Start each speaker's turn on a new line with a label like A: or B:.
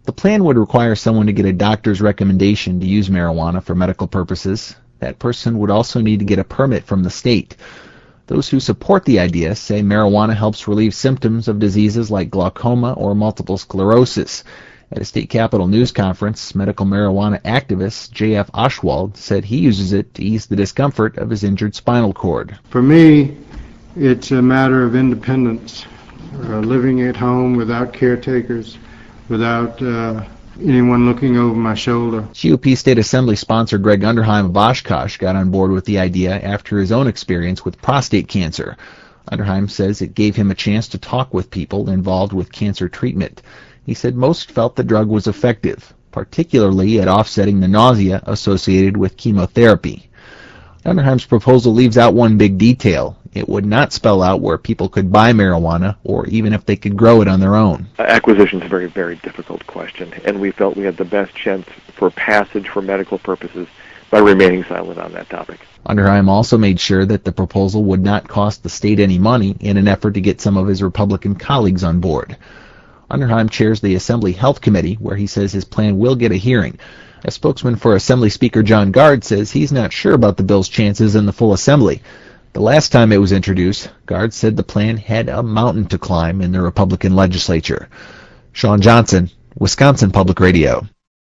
A: The plan would require someone to get a doctor's recommendation to use marijuana for medical purposes. That person would also need to get a permit from the state. Those who support the idea say marijuana helps relieve symptoms of diseases like glaucoma or multiple sclerosis. At a state capitol news conference, medical marijuana activist J.F. Oshwald said he uses it to ease the discomfort of his injured spinal cord.
B: For me, it's a matter of independence, living at home without caretakers, without anyone looking over my shoulder.
A: GOP State Assembly sponsor Greg Underheim of Oshkosh got on board with the idea after his own experience with prostate cancer. Underheim says it gave him a chance to talk with people involved with cancer treatment. He said most felt the drug was effective, particularly at offsetting the nausea associated with chemotherapy. Underheim's proposal leaves out one big detail. It would not spell out where people could buy marijuana or even if they could grow it on their own.
C: Acquisition is a very, very difficult question, and we felt we had the best chance for passage for medical purposes by remaining silent on that topic.
A: Underheim also made sure that the proposal would not cost the state any money in an effort to get some of his Republican colleagues on board. Underheim chairs the Assembly Health Committee, where he says his plan will get a hearing. A spokesman for Assembly Speaker John Gard says he's not sure about the bill's chances in the full Assembly. The last time it was introduced, Gard said the plan had a mountain to climb in the Republican legislature. Sean Johnson, Wisconsin Public Radio.